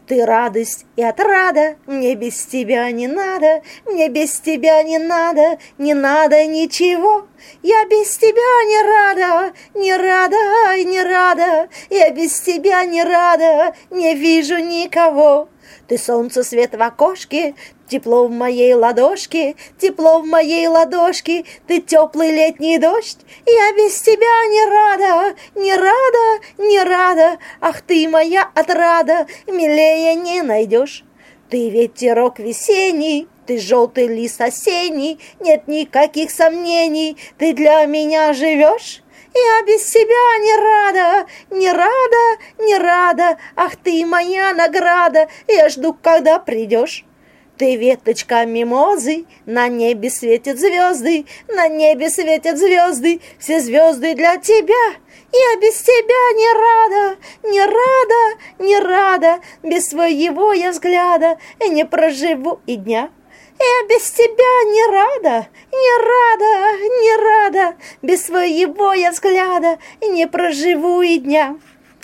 Ты радость и отрада, мне без тебя не надо, мне без тебя не надо, не надо ничего. Я без тебя не рада, не рада, не рада, я без тебя не рада, не вижу никого. Ты солнце, свет в окошке, тепло в моей ладошке, тепло в моей ладошке, ты теплый летний дождь. Я без тебя не рада, не рада, не рада, ах ты моя отрада, милее не найдешь. Ты ветерок весенний, ты желтый лист осенний, нет никаких сомнений, ты для меня живешь. Я без тебя не рада, не рада, не рада, ах ты моя награда, я жду, когда придешь. Ты веточка мимозы, на небе светят звезды, на небе светят звезды, все звезды для тебя. Я без тебя не рада, не рада, не рада, без своего я взгляда не проживу и дня. Я без тебя не рада, не рада, не рада, без своего я взгляда не проживу и дня.